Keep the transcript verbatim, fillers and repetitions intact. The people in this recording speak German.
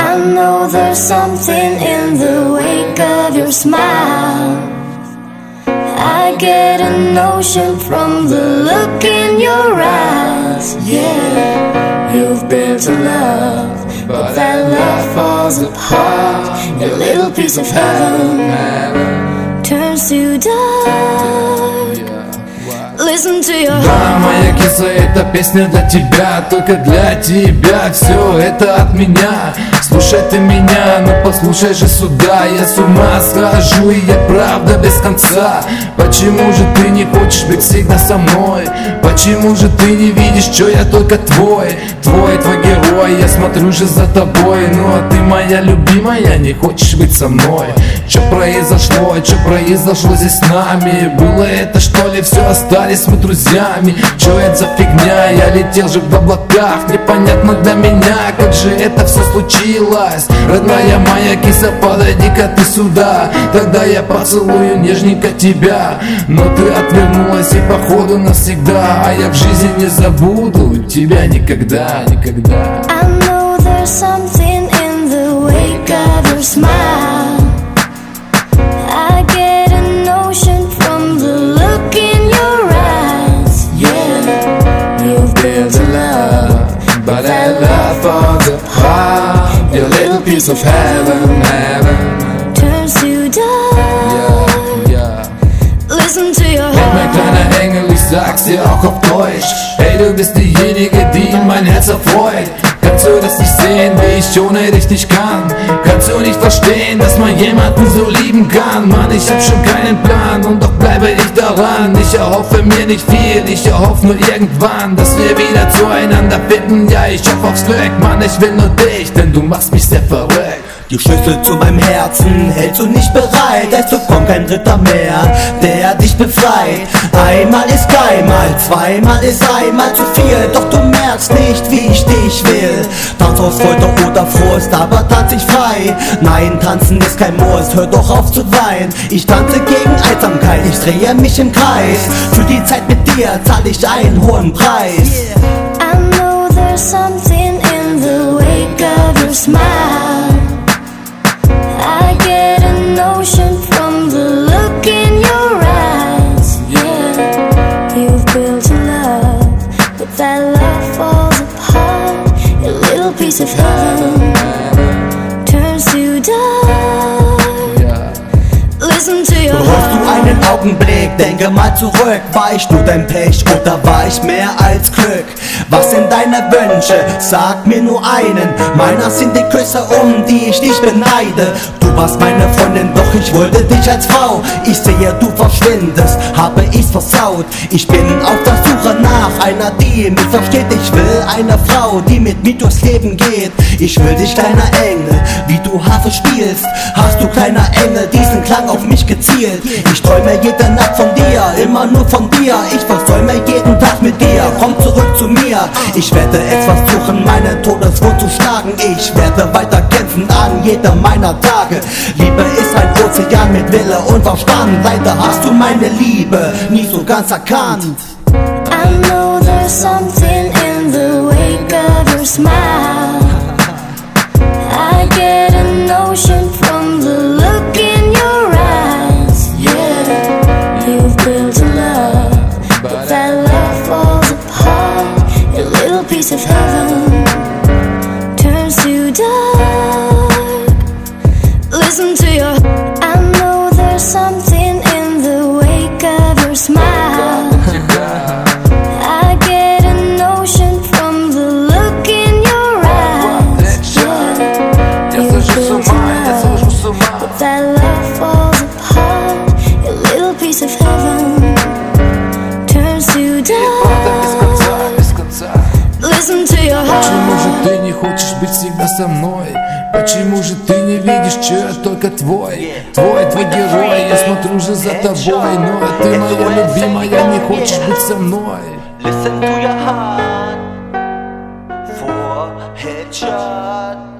I know there's something in the wake of your smile. I get a notion from the look in your eyes. Yeah, you've built a love, but that love falls apart. Your little piece of heaven turns to dust. Listen to your Да, моя киса, эта песня для тебя, только для тебя. Все это от меня. Слушай ты меня, ну послушай же сюда. Я с ума схожу, и я правда без конца. Почему же ты не хочешь быть всегда со мной? Почему же ты не видишь, что я только твой? Твой, твой герой, я смотрю же за тобой. Ну а ты моя любимая, не хочешь быть со мной? Что произошло, что произошло здесь с нами? Было это что ли, все остались мы друзьями? Что это за фигня, я летел же в облаках. Непонятно для меня, как же это все случилось. Родная моя киса, подойди-ка ты сюда. Тогда я поцелую нежненько тебя. Но ты отвернулась и походу навсегда. А я в жизни не забуду тебя никогда, никогда. I know there's something in the wake of your smile. I get a notion from the look in your eyes. Yeah, you've built a love, But that love falls apart. Your little piece of heaven, heaven turns to dust. yeah, yeah. Listen to your Hey, mein heart. kleiner Engel, ich sag's dir auch auf Deutsch. Hey, du bist diejenige, die mein Herz erfreut. Kannst du das nicht sehen, wie ich ohne dich nicht kann? Kannst du nicht verstehen, dass man jemanden so lieben kann? Mann, ich hab schon keinen Plan und doch bleibe ich daran. Ich erhoffe mir nicht viel, ich erhoffe nur irgendwann, dass wir wieder zueinander finden. Ja, ich hoffe aufs Glück, Mann, ich will nur dich, denn du machst mich sehr verrückt. Die Schlüssel zu meinem Herzen hältst du nicht bereit. Es kommt kein Dritter mehr, der dich befreit. Einmal ist keinmal, zweimal ist einmal zu viel. Doch du merkst nicht, wie ich dich will. Tanz aus Freude oder Frust, aber tanz ich frei. Nein, tanzen ist kein Muss, hör doch auf zu weinen. Ich tanze gegen Einsamkeit, ich drehe mich im Kreis. Für die Zeit mit dir zahl ich einen hohen Preis. I know there's something in the wake of your smile. I get a notion from the look in your eyes. Yeah, you've built a love, but that love falls apart. Your little piece of heaven turns to dust. Listen to your Brauchst du heart. einen Augenblick, denke mal zurück. War ich nur dein Pech oder war ich mehr als Glück? Was sind deine Wünsche? Sag mir nur einen. Meiner sind die Küsse, um die ich dich beneide. Du warst meine Freundin, doch ich wollte dich als Frau. Ich sehe, du verschwindest, habe ich's versaut. Ich bin auf der Suche nach einer, die mich versteht. Ich will eine Frau, die mit mir durchs Leben geht. Ich will dich, kleiner Engel, wie du Harfe spielst. Hast du, kleiner Engel, diesen Klang auf mich gezielt? Ich träume jede Nacht von dir, immer nur von dir. Ich versäume jeden Tag mit dir, komm zurück zu mir. Ich werde etwas suchen, meine Todeswut zu schlagen. Ich werde weiter kämpfen an jedem meiner Tage. Liebe ist ein Ozean mit Wille und Verstand. Leider hast du meine Liebe nie so ganz erkannt. I know there's something in the wake of your smile. I get a notion from the look in your eyes. Yeah, you've built a love, but that love falls apart. Your little piece of heaven turns to dust. Listen to your I know there's something in the wake of your smile. I get a notion from the look in your eyes. Yeah, Я схожу с ума, я схожу с ума. but that love falls apart. Your little piece of heaven turns to Правда без конца, без dust. конца. Listen to your Почему же heart. ты не хочешь быть всегда со мной? Почему же ты не видишь, что я только твой? Твой, твой герой, я смотрю же за тобой. Но ты моя любимая, не хочешь быть со мной. Listen to your heart for headshot.